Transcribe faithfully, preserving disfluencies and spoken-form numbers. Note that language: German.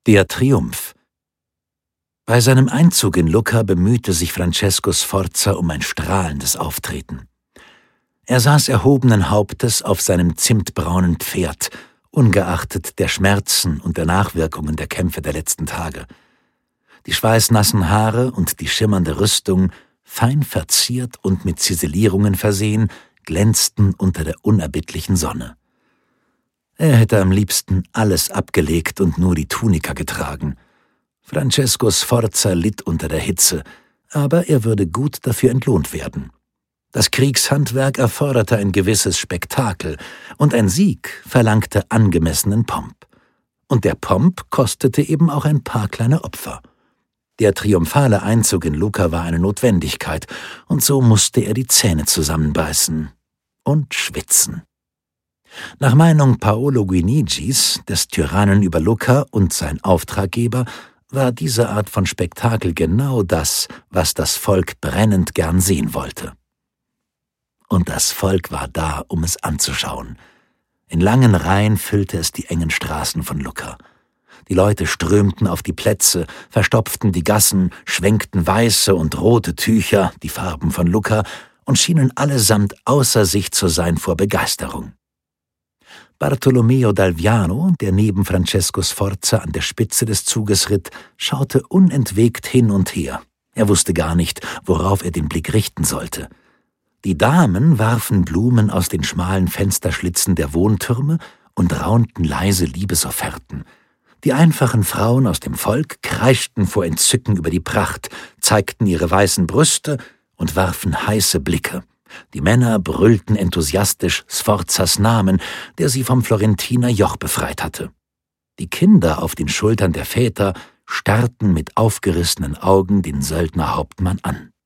Der Triumph. Bei seinem Einzug in Lucca bemühte sich Francesco Sforza um ein strahlendes Auftreten. Er saß erhobenen Hauptes auf seinem zimtbraunen Pferd, ungeachtet der Schmerzen und der Nachwirkungen der Kämpfe der letzten Tage. Die schweißnassen Haare und die schimmernde Rüstung, fein verziert und mit Ziselierungen versehen, glänzten unter der unerbittlichen Sonne. Er hätte am liebsten alles abgelegt und nur die Tunika getragen. Francesco Sforza litt unter der Hitze, aber er würde gut dafür entlohnt werden. Das Kriegshandwerk erforderte ein gewisses Spektakel, und ein Sieg verlangte angemessenen Pomp. Und der Pomp kostete eben auch ein paar kleine Opfer. Der triumphale Einzug in Lucca war eine Notwendigkeit, und so musste er die Zähne zusammenbeißen und schwitzen. Nach Meinung Paolo Guinigis, des Tyrannen über Lucca und sein Auftraggeber, war diese Art von Spektakel genau das, was das Volk brennend gern sehen wollte. Und das Volk war da, um es anzuschauen. In langen Reihen füllte es die engen Straßen von Lucca. Die Leute strömten auf die Plätze, verstopften die Gassen, schwenkten weiße und rote Tücher, die Farben von Lucca, und schienen allesamt außer sich zu sein vor Begeisterung. Bartolomeo d'Alviano, der neben Francesco Sforza an der Spitze des Zuges ritt, schaute unentwegt hin und her. Er wusste gar nicht, worauf er den Blick richten sollte. Die Damen warfen Blumen aus den schmalen Fensterschlitzen der Wohntürme und raunten leise Liebesofferten. Die einfachen Frauen aus dem Volk kreischten vor Entzücken über die Pracht, zeigten ihre weißen Brüste und warfen heiße Blicke. Die Männer brüllten enthusiastisch Sforzas Namen, der sie vom Florentiner Joch befreit hatte. Die Kinder auf den Schultern der Väter starrten mit aufgerissenen Augen den Söldnerhauptmann an.